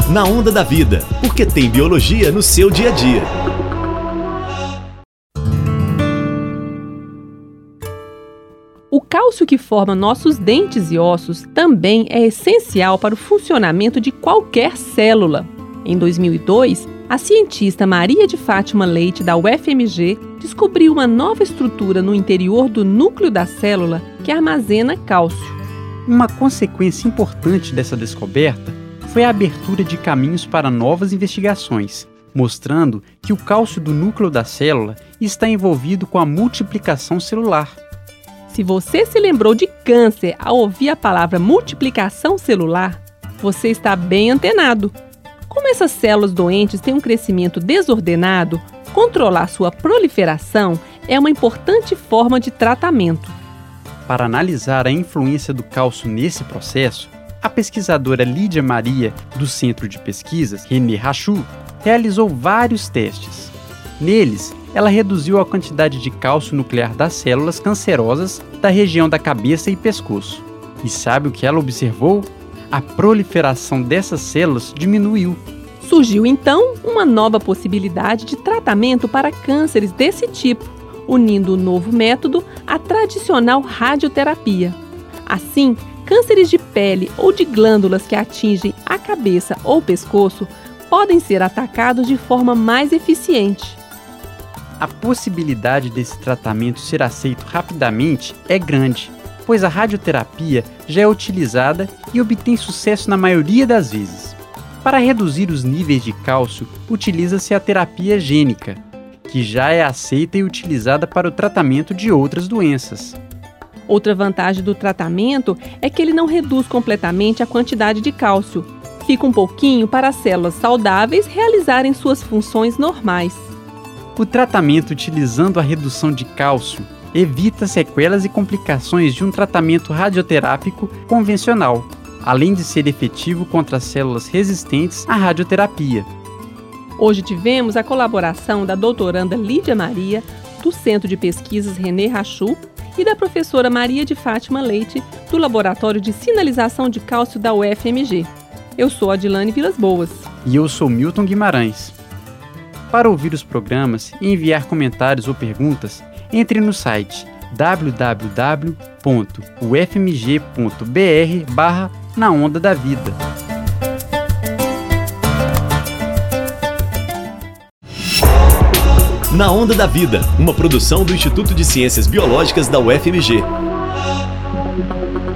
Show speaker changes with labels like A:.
A: Na Onda da Vida, porque tem biologia no seu dia a dia.
B: O cálcio que forma nossos dentes e ossos também é essencial para o funcionamento de qualquer célula. Em 2002, a cientista Maria de Fátima Leite, da UFMG, descobriu uma nova estrutura no interior do núcleo da célula que armazena cálcio.
C: Uma consequência importante dessa descoberta foi a abertura de caminhos para novas investigações, mostrando que o cálcio do núcleo da célula está envolvido com a multiplicação celular.
B: Se você se lembrou de câncer ao ouvir a palavra multiplicação celular, você está bem antenado. Como essas células doentes têm um crescimento desordenado, controlar sua proliferação é uma importante forma de tratamento.
C: Para analisar a influência do cálcio nesse processo, a pesquisadora Lídia Maria, do Centro de Pesquisas René Rachou, realizou vários testes. Neles, ela reduziu a quantidade de cálcio nuclear das células cancerosas da região da cabeça e pescoço. E sabe o que ela observou? A proliferação dessas células diminuiu.
B: Surgiu então uma nova possibilidade de tratamento para cânceres desse tipo, unindo o novo método à tradicional radioterapia. Assim, cânceres de pele ou de glândulas que atingem a cabeça ou pescoço podem ser atacados de forma mais eficiente.
C: A possibilidade desse tratamento ser aceito rapidamente é grande, pois a radioterapia já é utilizada e obtém sucesso na maioria das vezes. Para reduzir os níveis de cálcio, utiliza-se a terapia gênica, que já é aceita e utilizada para o tratamento de outras doenças.
B: Outra vantagem do tratamento é que ele não reduz completamente a quantidade de cálcio. Fica um pouquinho para as células saudáveis realizarem suas funções normais.
C: O tratamento utilizando a redução de cálcio evita sequelas e complicações de um tratamento radioterápico convencional, além de ser efetivo contra as células resistentes à radioterapia.
B: Hoje tivemos a colaboração da doutoranda Lídia Maria, do Centro de Pesquisas René Rachou, e da professora Maria de Fátima Leite, do Laboratório de Sinalização de Cálcio da UFMG. Eu sou Adilane Vilas Boas.
C: E eu sou Milton Guimarães. Para ouvir os programas e enviar comentários ou perguntas, entre no site www.ufmg.br/Na Onda da Vida.
A: Na Onda da Vida, uma produção do Instituto de Ciências Biológicas da UFMG.